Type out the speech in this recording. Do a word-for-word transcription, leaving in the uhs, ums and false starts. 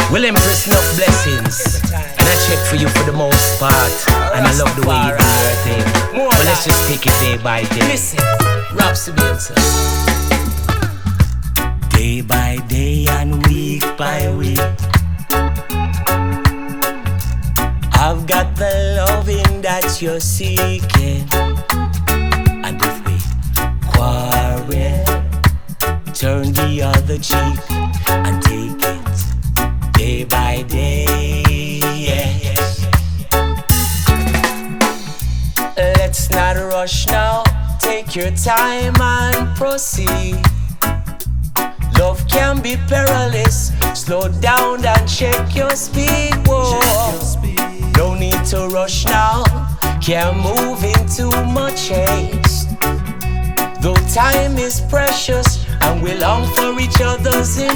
Well, Empress, enough blessings. And I check for you for the most part. And I love the way you do your thing. But let's just take it day by day. Listen, Rhapsody. Day by day and week by week, I've got the loving that you're seeking. And if we quarrel, turn the other cheek and take it day by day, yeah. Let's not rush now, take your time and proceed. Love can be perilous, slow down and check your speed, whoa. No need to rush now, can't move in too much haste. Though time is precious and we long for each other's